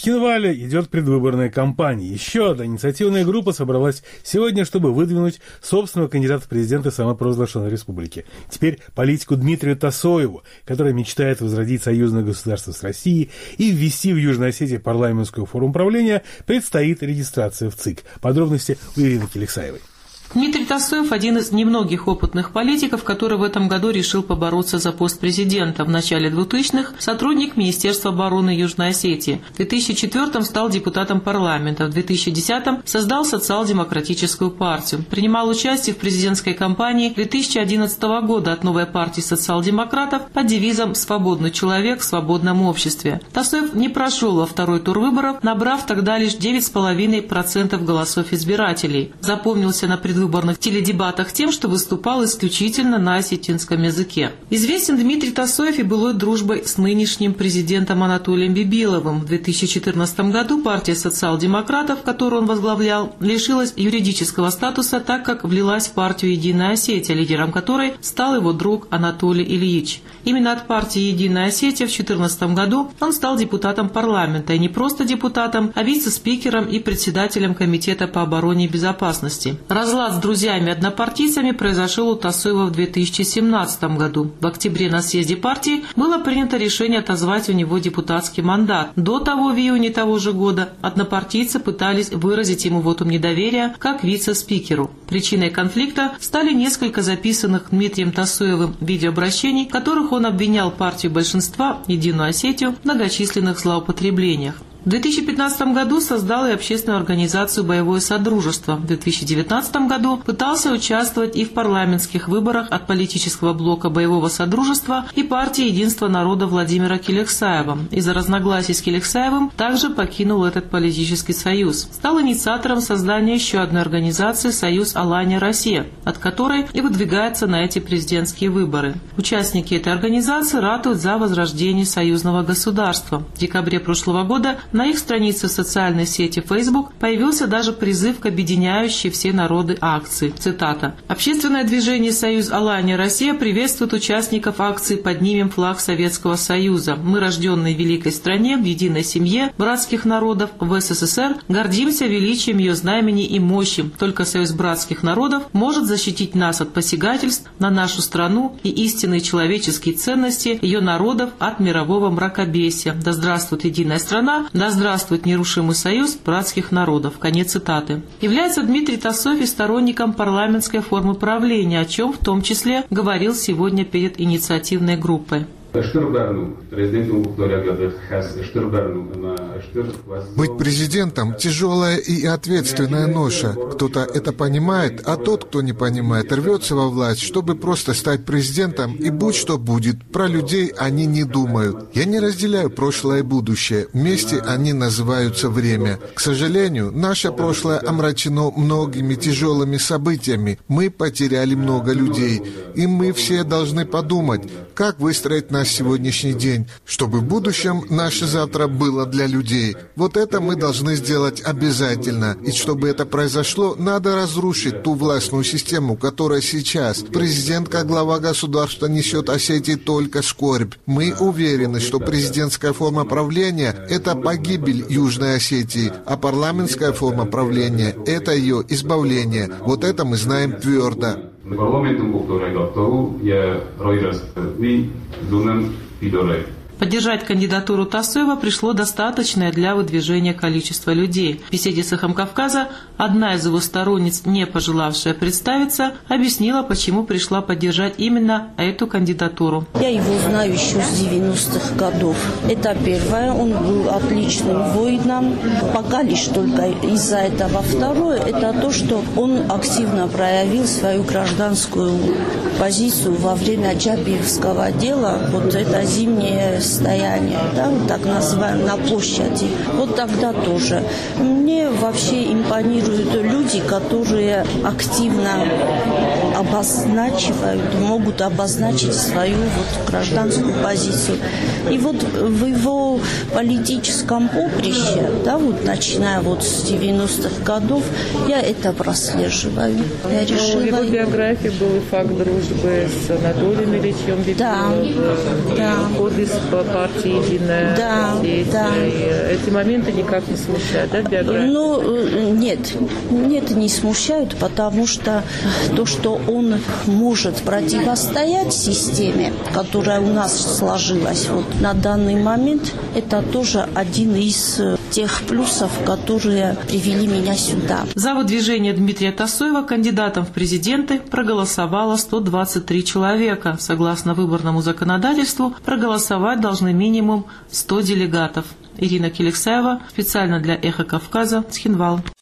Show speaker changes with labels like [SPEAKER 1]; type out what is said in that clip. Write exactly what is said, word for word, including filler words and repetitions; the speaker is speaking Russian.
[SPEAKER 1] Цхинвале идет предвыборная кампания. Еще одна инициативная группа собралась сегодня, чтобы выдвинуть собственного кандидата в президенты самопровозглашенной республики. Теперь политику Дмитрию Тасоеву, который мечтает возродить союзное государство с Россией и ввести в Южной Осетии парламентскую форму правления, предстоит регистрация в ЦИК. Подробности у Ирины Келексаевой.
[SPEAKER 2] Дмитрий Тасоев – один из немногих опытных политиков, который в этом году решил побороться за пост президента. В начале двухтысячных – сотрудник Министерства обороны Южной Осетии. В две тысячи четвёртом стал депутатом парламента. В две тысячи десятом создал социал-демократическую партию. Принимал участие в президентской кампании две тысячи одиннадцатого года от новой партии социал-демократов под девизом «Свободный человек в свободном обществе». Тасоев не прошел во второй тур выборов, набрав тогда лишь девять целых пять десятых процента голосов избирателей. Запомнился на предвыборных выборных теледебатах тем, что выступал исключительно на осетинском языке. Известен Дмитрий Тасоев и былой дружбой с нынешним президентом Анатолием Бибиловым. В две тысячи четырнадцатом году партия социал-демократов, которую он возглавлял, лишилась юридического статуса, так как влилась в партию «Единая Осетия», лидером которой стал его друг Анатолий Ильич. Именно от партии «Единая Осетия» в две тысячи четырнадцатом году он стал депутатом парламента, и не просто депутатом, а вице-спикером и председателем Комитета по обороне и безопасности. Разлад с друзьями-однопартийцами произошел у Тасоева в две тысячи семнадцатом году. В октябре на съезде партии было принято решение отозвать у него депутатский мандат. До того, в июне того же года, однопартийцы пытались выразить ему вотум недоверия как вице-спикеру. Причиной конфликта стали несколько записанных Дмитрием Тасоевым видеообращений, в которых он обвинял партию большинства, Единую Осетию, в многочисленных злоупотреблениях. В две тысячи пятнадцатом году создал и общественную организацию «Боевое содружество». В две тысячи девятнадцатом году пытался участвовать и в парламентских выборах от политического блока «Боевого содружества» и партии «Единство народа» Владимира Келексаева. Из-за разногласий с Келексаевым также покинул этот политический союз. Стал инициатором создания еще одной организации «Союз Алания Россия», от которой и выдвигается на эти президентские выборы. Участники этой организации ратуют за возрождение союзного государства. В декабре прошлого года на их странице в социальной сети Facebook появился даже призыв к объединяющей все народы акции. Цитата. «Общественное движение «Союз Алания Россия» приветствует участников акции «Поднимем флаг Советского Союза». Мы, рожденные в великой стране, в единой семье братских народов в СССР, гордимся величием ее знамени и мощи. Только союз братских народов может защитить нас от посягательств на нашу страну и истинные человеческие ценности ее народов от мирового мракобесия. Да здравствует единая страна! Да здравствует нерушимый союз братских народов». Конец цитаты. Является Дмитрий Тасоев и сторонником парламентской формы правления, о чем в том числе говорил сегодня перед инициативной группой.
[SPEAKER 3] Быть президентом – тяжелая и ответственная ноша. Кто-то это понимает, а тот, кто не понимает, рвется во власть, чтобы просто стать президентом, и будь что будет, про людей они не думают. Я не разделяю прошлое и будущее. Вместе они называются время. К сожалению, наше прошлое омрачено многими тяжелыми событиями. Мы потеряли много людей, и мы все должны подумать, как выстроить наш сегодняшний день, чтобы в будущем наше завтра было для людей. Вот это мы должны сделать обязательно. И чтобы это произошло, надо разрушить ту властную систему, которая сейчас. Президент, как глава государства, несет Осетии только скорбь. Мы уверены, что президентская форма правления – это погибель Южной Осетии, а парламентская форма правления – это ее избавление. Вот это мы знаем твердо.
[SPEAKER 2] Поддержать кандидатуру Тасоева пришло достаточное для выдвижения количества людей. В беседе с «Эхом Кавказа» одна из его сторонниц, не пожелавшая представиться, объяснила, почему пришла поддержать именно эту кандидатуру.
[SPEAKER 4] Я его знаю еще с девяностых годов. Это первое, он был отличным воином. Пока лишь только из-за этого. Второе, это то, что он активно проявил свою гражданскую позицию во время Джабиевского дела. Вот это зимнее состояние, да, так называем, на площади. Вот тогда тоже. Мне вообще импонируют люди, которые активно обозначивают, могут обозначить свою вот гражданскую позицию. И вот в его политическом поприще, да, вот начиная вот с девяностых годов, я это прослеживаю. Я решила...
[SPEAKER 2] В его биографии был факт дружбы с Анатолием Ильичем Бибиловым,
[SPEAKER 4] да, да.
[SPEAKER 2] ход из партии «Единая
[SPEAKER 4] да,
[SPEAKER 2] Россия».
[SPEAKER 4] Да.
[SPEAKER 2] Эти моменты никак не смущают, да, биографию?
[SPEAKER 4] Ну, нет, нет, не смущают, потому что то, что он может противостоять системе, которая у нас сложилась вот на данный момент, это тоже один из тех плюсов, которые привели меня сюда.
[SPEAKER 2] За выдвижение Дмитрия Тасоева кандидатом в президенты проголосовало сто двадцать три человека. Согласно выборному законодательству, проголосовать должны минимум сто делегатов. Ирина Келексаева, специально для «Эхо Кавказа», Цхинвал.